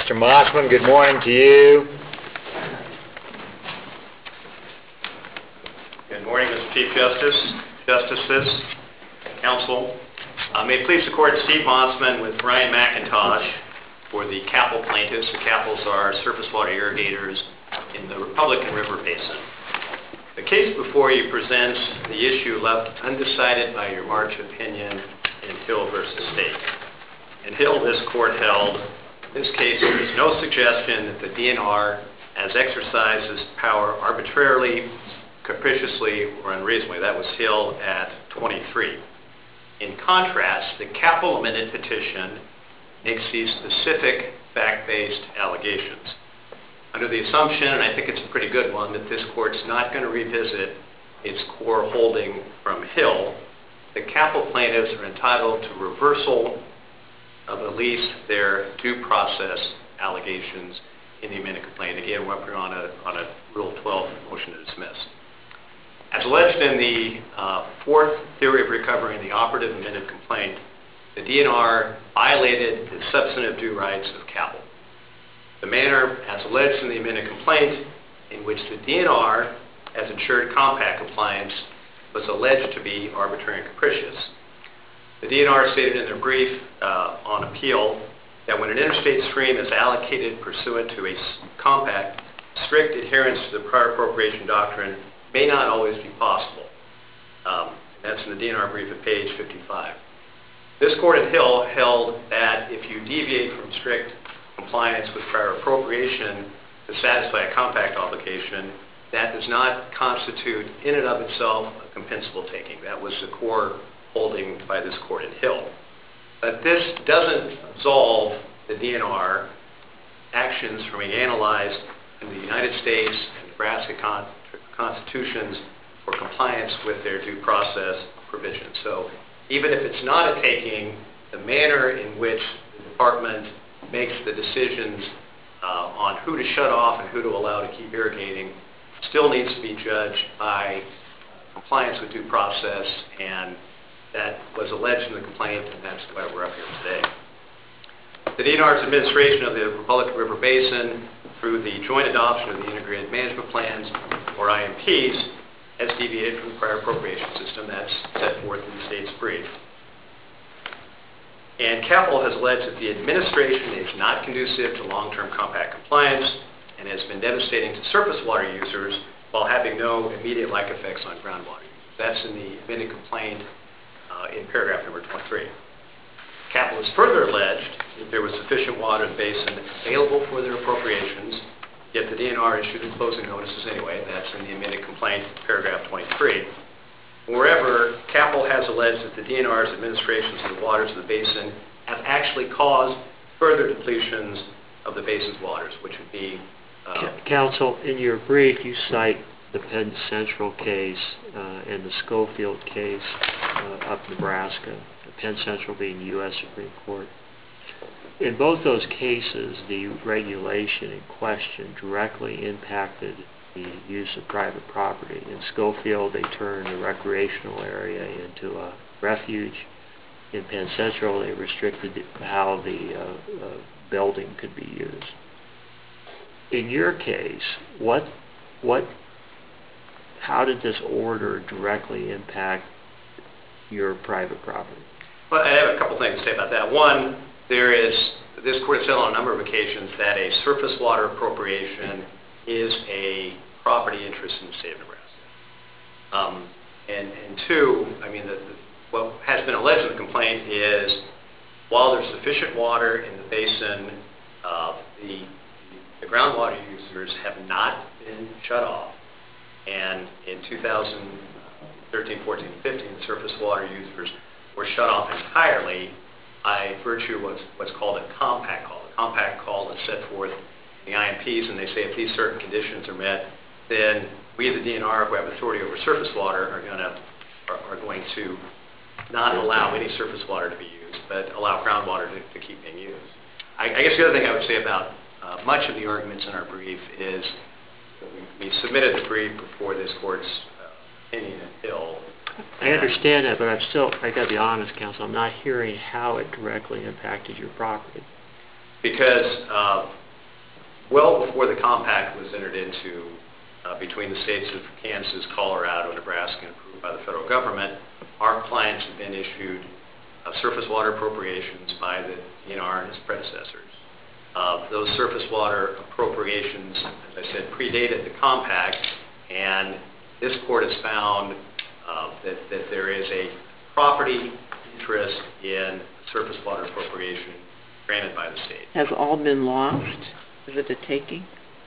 Mr. Mossman, good morning to you. Good morning, Mr. Chief Justice, Justices, Counsel. May it please the Court, Steve Mossman with Brian McIntosh for the Capel plaintiffs. The Capels are surface water irrigators in the Republican River Basin. The case before you presents the issue left undecided by your March opinion in Hill v. State. In Hill, this Court held, in this case, there is no suggestion that the DNR has exercised its power arbitrarily, capriciously, or unreasonably. That was Hill at 23. In contrast, the Capel amended petition makes these specific fact-based allegations. Under the assumption, and I think it's a pretty good one, that this Court's not going to revisit its core holding from Hill, the Capel plaintiffs are entitled to reversal of at least their due process allegations in the amended complaint. Again, we're up here on a Rule 12 motion to dismiss. As alleged in the fourth theory of recovery in the operative amended complaint, the DNR violated the substantive due rights of Capel. The manner, as alleged in the amended complaint, in which the DNR has ensured compact compliance was alleged to be arbitrary and capricious. The DNR stated in their brief on appeal that when an interstate stream is allocated pursuant to a compact, strict adherence to the prior appropriation doctrine may not always be possible. That's in the DNR brief at page 55. This Court at Hill held that if you deviate from strict compliance with prior appropriation to satisfy a compact obligation, that does not constitute in and of itself a compensable taking. That was the core holding by this Court at Hill. But this doesn't absolve the DNR actions from being analyzed in the United States and Nebraska constitutions for compliance with their due process provisions. So even if it's not a taking, the manner in which the Department makes the decisions on who to shut off and who to allow to keep irrigating still needs to be judged by compliance with due process, and that was alleged in the complaint, and that's why we're up here today. The DNR's administration of the Republican River Basin through the joint adoption of the Integrated Management Plans, or IMPs, has deviated from the prior appropriation system that's set forth in the state's brief. And Capel has alleged that the administration is not conducive to long-term compact compliance and has been devastating to surface water users while having no immediate like effects on groundwater. That's in the amended complaint in paragraph number 23. Capel has further alleged that there was sufficient water in the basin available for their appropriations, yet the DNR issued the closing notices anyway. That's in the amended complaint, paragraph 23. Moreover, Capel has alleged that the DNR's administrations of the waters of the basin have actually caused further depletions of the basin's waters, which would be... Counsel, in your brief, you cite the Penn Central case and the Schofield case up Nebraska, Penn Central being the U.S. Supreme Court. In both those cases, the regulation in question directly impacted the use of private property. In Schofield, they turned a recreational area into a refuge. In Penn Central, they restricted how the building could be used. In your case, how did this order directly impact your private property? Well, I have a couple things to say about that. One, this Court has said on a number of occasions that a surface water appropriation is a property interest in the state of Nebraska. And two, I mean, what has been alleged in the complaint is while there's sufficient water in the basin, the groundwater users have not been shut off. And in 2013, 14, 15, the surface water users were shut off entirely by virtue of what's called a compact call. A compact call is set forth in the IMPs, and they say if these certain conditions are met, then we, the DNR, who have authority over surface water, are going to not allow any surface water to be used, but allow groundwater to keep being used. I guess the other thing I would say about much of the arguments in our brief is we submitted the brief before this Court's opinion in Hill. I understand that, but I got to be honest, Counsel, I'm not hearing how it directly impacted your property. Because well before the compact was entered into between the states of Kansas, Colorado, Nebraska, and approved by the federal government, our clients have been issued surface water appropriations by the DNR and its predecessors. Those surface water appropriations, as I said, predated the compact, and this court has found that there is a property interest in surface water appropriation granted by the state. Has all been lost? Is it a taking?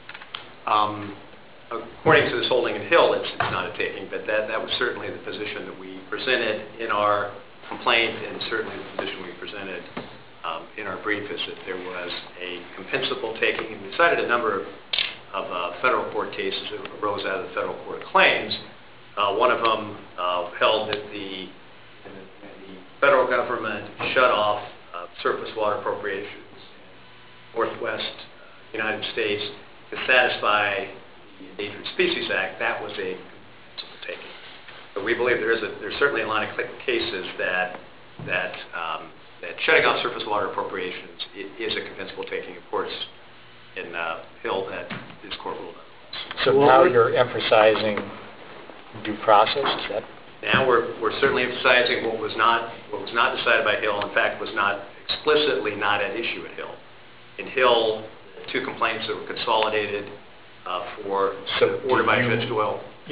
According to this holding in Hill, it's not a taking, but that was certainly the position that we presented in our complaint, and certainly the position we presented in our brief is that there was a compensable taking. And we cited a number of federal court cases that arose out of the federal court claims. One of them held that the federal government shut off surface water appropriations in northwest United States to satisfy the Endangered Species Act. That was a compensable taking. But we believe there's certainly a line of cases that shutting off surface water appropriations is a compensable taking. Of course, in Hill, that this court ruled otherwise. So now you're emphasizing due process, is that? Now we're certainly emphasizing what was not decided by Hill. In fact, was not explicitly not at issue at Hill. In Hill, two complaints that were consolidated for order by Judge Doyle. Do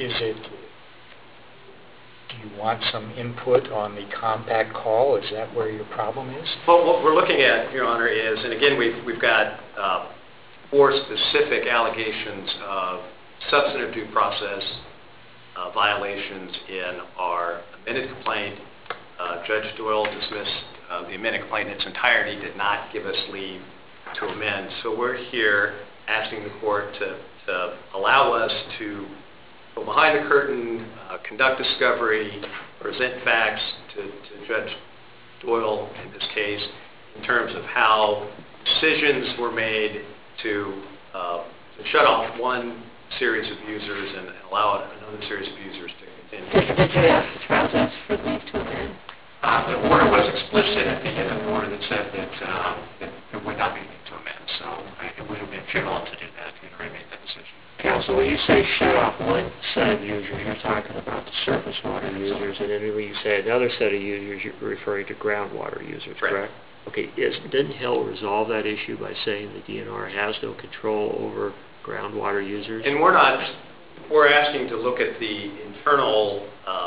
you want some input on the compact call? Is that where your problem is? Well, what we're looking at, Your Honor, is, and again, we've got 4 specific allegations of substantive due process violations in our amended complaint. Judge Doyle dismissed the amended complaint in its entirety, did not give us leave to amend. So we're here asking the court to allow us to go behind the curtain, conduct discovery, present facts to Judge Doyle in this case in terms of how decisions were made to shut off one series of users and allow another series of users to continue. Did you ask the trial judge for leave to amend? The order was explicit at the end of the order that said that there would not be leave to amend, so it would have been futile to do that if you'd already made that decision. Counsel, when you say shut off one set of users, you're talking about the surface water users, and then when you say another set of users, you're referring to groundwater users, correct? Okay, didn't Hill resolve that issue by saying the DNR has no control over groundwater users? And we're asking to look at the internal,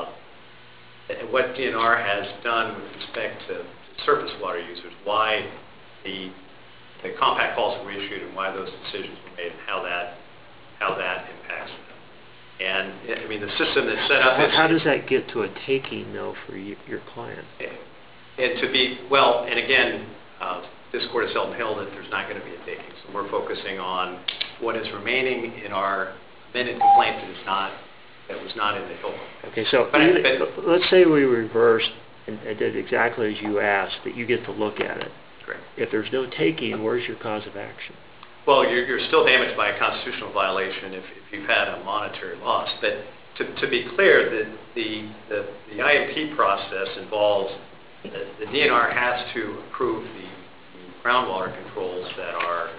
what DNR has done with respect to surface water users, why the compact calls were issued and why those decisions were made and how that impacts them. And I mean, the system that's set up is... How does that get to a taking, though, for your client? And to be, well, and again, this court has held in Hill that there's not going to be a taking. So we're focusing on what is remaining in our amended complaint that was not in the Hill. Okay, so let's say we reversed and did exactly as you asked, that you get to look at it. Correct. If there's no taking, where's your cause of action? Well, you're still damaged by a constitutional violation if you've had a monetary loss. But to be clear, the IMP process involves, the DNR has to approve the groundwater controls that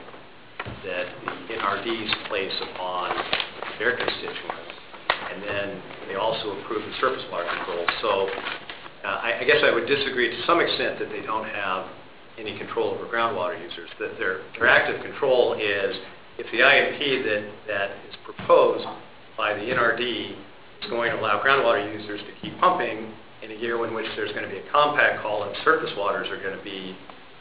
the NRDs place upon their constituents. And then they also approve the surface water controls. So I guess I would disagree to some extent that they don't have any control over groundwater users. That their active control is if the IMP that is proposed by the NRD is going to allow groundwater users to keep pumping in a year in which there's going to be a compact call and surface waters are going to be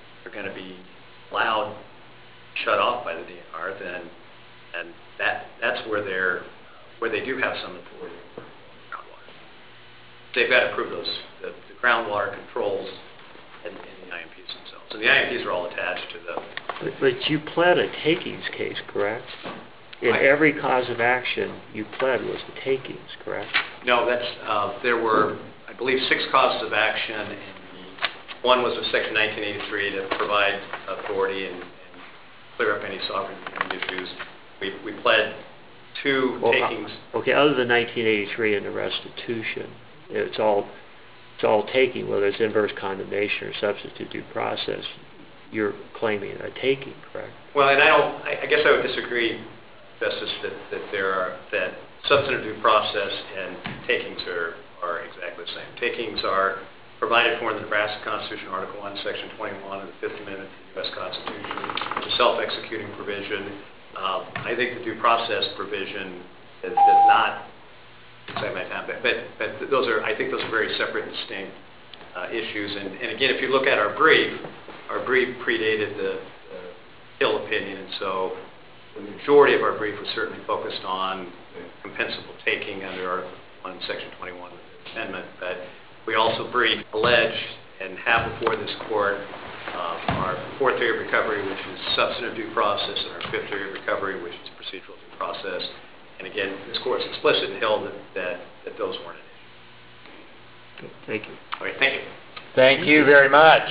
allowed shut off by the DNR, then and that's where they do have some authority over groundwater. They've got to approve the groundwater controls in the IMPs themselves. And the IMPs are all attached to the... But you pled a takings case, correct? In every cause of action you pled was the takings, correct? No, there were, I believe, 6 causes of action. And one was a Section 1983 to provide authority and clear up any sovereign issues. We pled 2 takings. Okay, other than 1983 and the restitution, it's all taking, whether it's inverse condemnation or substitute due process. you're claiming a taking, correct? Well, and I guess I would disagree, Justice, that substantive due process and takings are exactly the same. Takings are provided for in the Nebraska Constitution, Article 1, Section 21 of the Fifth Amendment to the U.S. Constitution. It's a self-executing provision. I think the due process provision does not excite my time, but I think those are very separate and distinct issues. And again, if you look at our brief predated the Hill opinion, and so the majority of our brief was certainly focused on the compensable taking under Article 1, Section 21 of the Fifth Amendment, but we also alleged and have before this court our fourth theory of recovery, which is substantive due process, and our fifth theory of recovery, which is procedural due process. And again, this court is explicit and held that those weren't an issue. Thank you. All right, thank you. Thank you very much.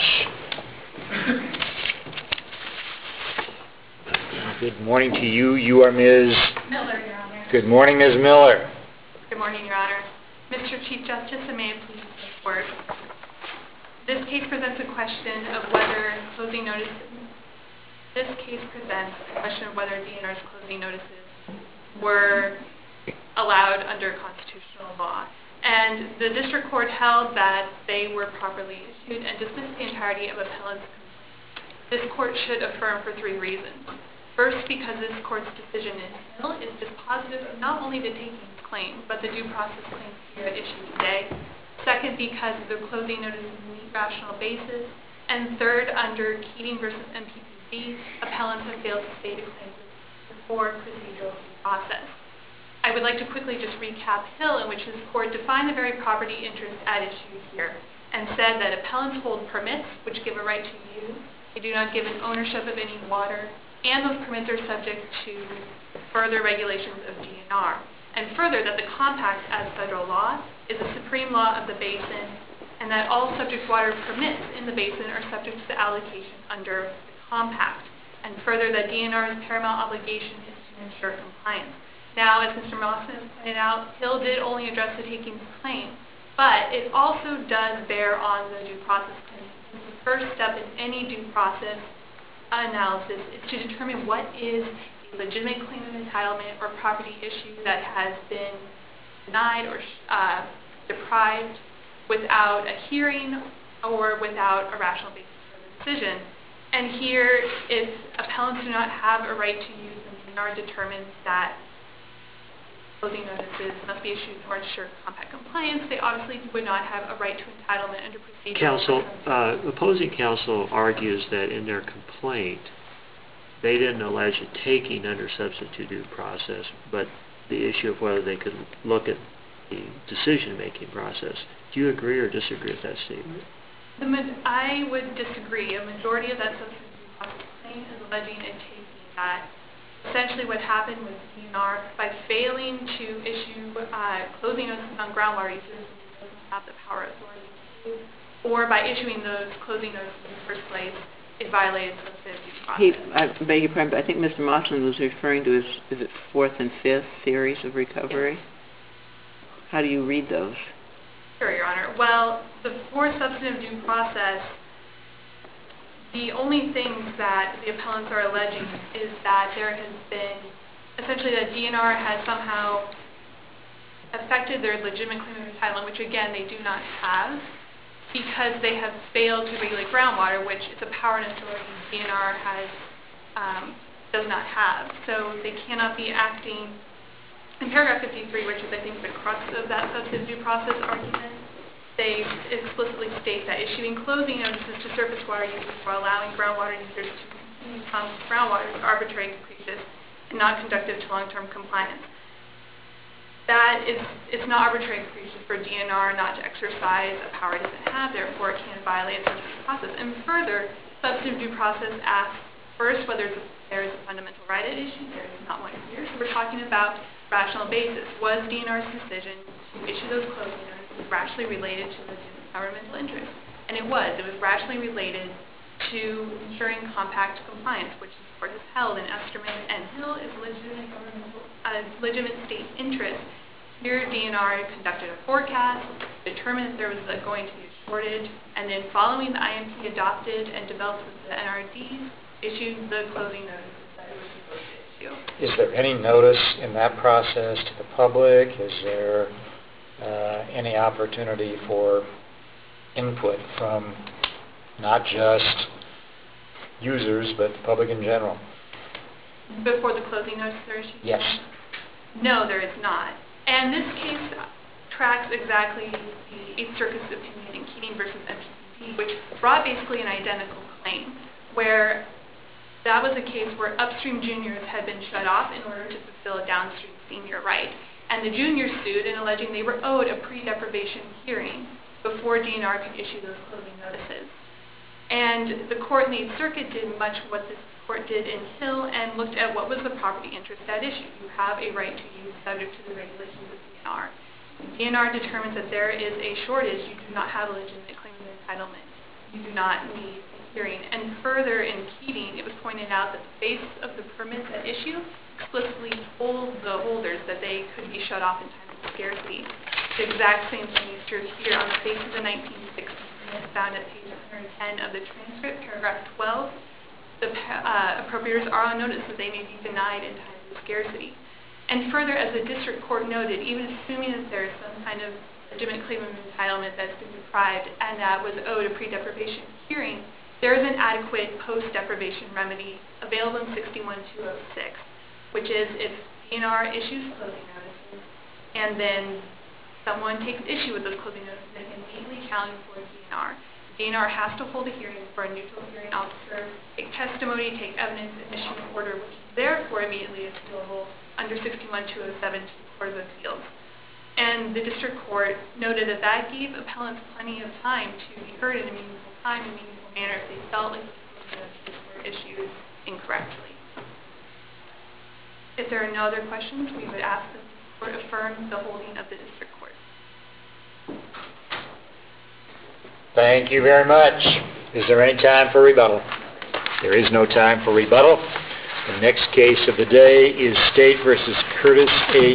Good morning to you. You are Ms. Miller, Your Honor. Good morning, Ms. Miller. Good morning, Your Honor. Mr. Chief Justice, and may it please the Court. This case presents a question of whether closing notices. This case presents a question of whether DNR's closing notices were allowed under constitutional law. And the district court held that they were properly issued and dismissed the entirety of appellant's complaint. This court should affirm for three reasons. First, because this court's decision in Hill is dispositive of not only the takings claim, but the due process claims here at issue today. Second, because the closing notices meet rational basis. And third, under Keating v. MPPC, appellants have failed to state a claim for procedural due process. I would like to quickly just recap Hill, in which this court defined the very property interest at issue here and said that appellants hold permits which give a right to use. They do not give an ownership of any water, and those permits are subject to further regulations of DNR. And further, that the compact as federal law is a supreme law of the basin, and that all subject water permits in the basin are subject to the allocation under the compact. And further, that DNR's paramount obligation is to ensure compliance. Now, as Mr. Mossman has pointed out, Hill did only address the takings claim, but it also does bear on the due process claim. The first step in any due process analysis is to determine what is a legitimate claim of entitlement or property issue that has been denied or deprived without a hearing or without a rational basis for the decision. And here, if appellants do not have a right to use them, DNR determines that closing notices must be issued to ensure compact compliance, they obviously would not have a right to entitlement under procedural. Opposing counsel argues that in their complaint, they didn't allege a taking under substitute due process, but the issue of whether they could look at the decision-making process. Do you agree or disagree with that statement? I would disagree. A majority of that substitute due process claim is alleging a taking. That essentially what happened with DNR, by failing to issue closing notices on groundwater users, it doesn't have the power authority to do, or by issuing those closing notices in the first place, it violated substitute due process. I beg your pardon, but I think Mr. Mossman was referring to is it fourth and fifth theories of recovery? Yes. How do you read those? Sure, Your Honor. Well, the fourth substantive due process, the only things that the appellants are alleging is that there has been, essentially that DNR has somehow affected their legitimate claim of entitlement, which again they do not have, because they have failed to regulate groundwater, which is a power and authority DNR does not have. So they cannot be acting. In paragraph 53, which is I think the crux of that substantive due process argument, they explicitly state that issuing closing notices to surface water users while allowing groundwater users to continue to pump groundwater is arbitrary and capricious and not conducive to long-term compliance. It's not arbitrary and capricious for DNR not to exercise a power it doesn't have, therefore it can violate substantive due process. And further, substantive due process asks first whether there is a fundamental right at issue. There is not one here. So we're talking about rational basis. Was DNR's decision to issue those closing notices rationally related to legitimate governmental interest? And it was. It was rationally related to ensuring compact compliance, which the court has held in Esterman and Hill is legitimate state interest. Here, DNR conducted a forecast, determined that there was going to be a shortage, and then following the IMP adopted and developed with the NRDs, issued the closing notices that it was supposed to issue. Is there any notice in that process to the public? Is there any opportunity for input from not just users, but the public in general? Before the closing notices are issued? Yes. No, there is not. And this case tracks exactly the Eighth Circuit's opinion in Keating versus MPPD, which brought basically an identical claim, where that was a case where upstream juniors had been shut off in order to fulfill a downstream senior right. And the juniors sued in alleging they were owed a pre-deprivation hearing before DNR could issue those closing notices. And the court in the Eighth Circuit did much what this court did in Hill and looked at what was the property interest at issue. You have a right to use subject to the regulations of DNR. DNR determines that there is a shortage. You do not have a legitimate claim of entitlement. You do not need a hearing. And further, in Keating, it was pointed out that the face of the permits at issue explicitly told the holders that they could be shut off in times of scarcity. The exact same thing is true here on the face of the 1960 permit found at page 110 of the transcript, paragraph 12. The appropriators are on notice that they may be denied in times of scarcity. And further, as the district court noted, even assuming that there is some kind of legitimate claim of entitlement that's been deprived and that was owed a pre-deprivation hearing, there is an adequate post-deprivation remedy available in 61206, which is if DNR issues closing notices and then someone takes issue with those closing notices and immediately challenges for DNR. DNR has to hold a hearing for a neutral hearing officer, take testimony, take evidence, and issue an order, which therefore immediately is appealable under 61207 to the Court of Appeals. And the district court noted that that gave appellants plenty of time to be heard in a meaningful time, in a meaningful manner, if they felt like the notices were issued incorrectly. If there are no other questions, we would ask that the court affirm the holding of the district court. Thank you very much. Is there any time for rebuttal? There is no time for rebuttal. The next case of the day is State versus Curtis A.